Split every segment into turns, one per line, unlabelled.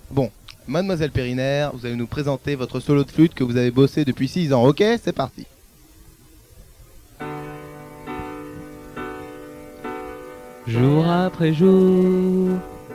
Bon, Mademoiselle Périnaire, vous allez nous présenter votre solo de flûte que vous avez bossé depuis 6 ans. Ok, c'est parti.
Jour après jour,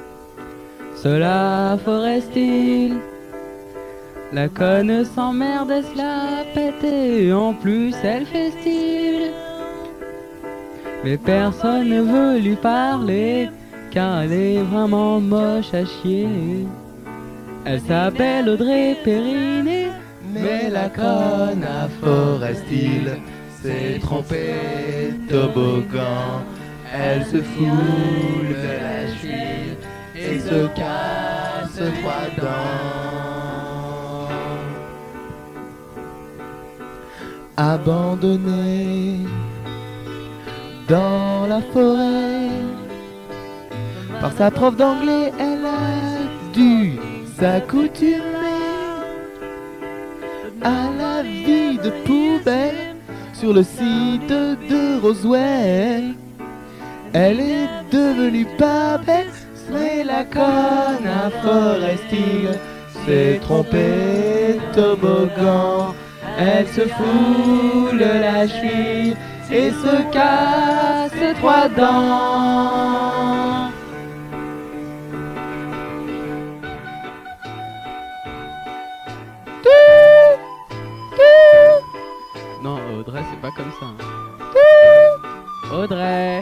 cela forest-il. La conne s'emmerde, elle se la pète et en plus elle fait style. Mais personne ne veut lui parler, car elle est vraiment moche à chier. Elle s'appelle Audrey Périnée,
Mais la conne à Forest-Hill s'est trompée toboggan. Elle se fout de la cheville et se casse 3 dents. Abandonnée dans la forêt par sa prof d'anglais, elle a dû s'accoutumer à la vie de poubelle sur le site de Roswell. Elle est devenue pas belle, mais la conne à Forest-Hill s'est trompée toboggan. Elle se foule la cheville et se casse 3 dents.
Non, Audrey, c'est pas comme ça. Audrey!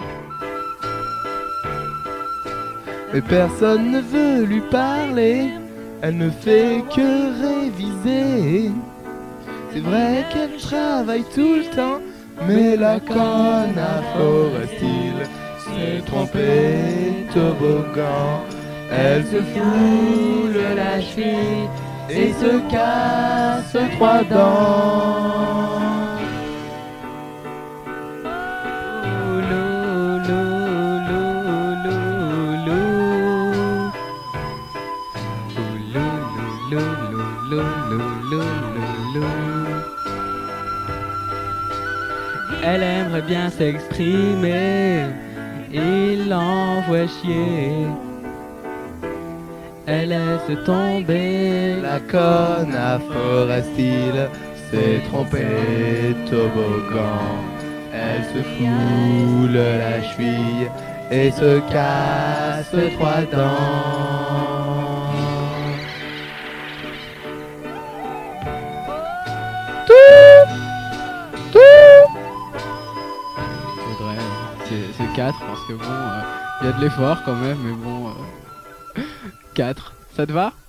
Mais personne ne veut lui parler, elle ne fait que réviser. C'est vrai qu'elle travaille tout le temps, mais la conne à Forest-Hill s'est trompée toboggan. Elle se foule la cheville et se casse 3 dents.
Elle aimerait bien s'exprimer, il l'envoie chier. Elle laisse tomber.
La conne à Forest-Hill s'est trompée toboggan. Elle se foule la cheville et se casse 3 dents.
Audrey, c'est 4 parce que bon, il y a de l'effort quand même, mais bon, 4, ça te va?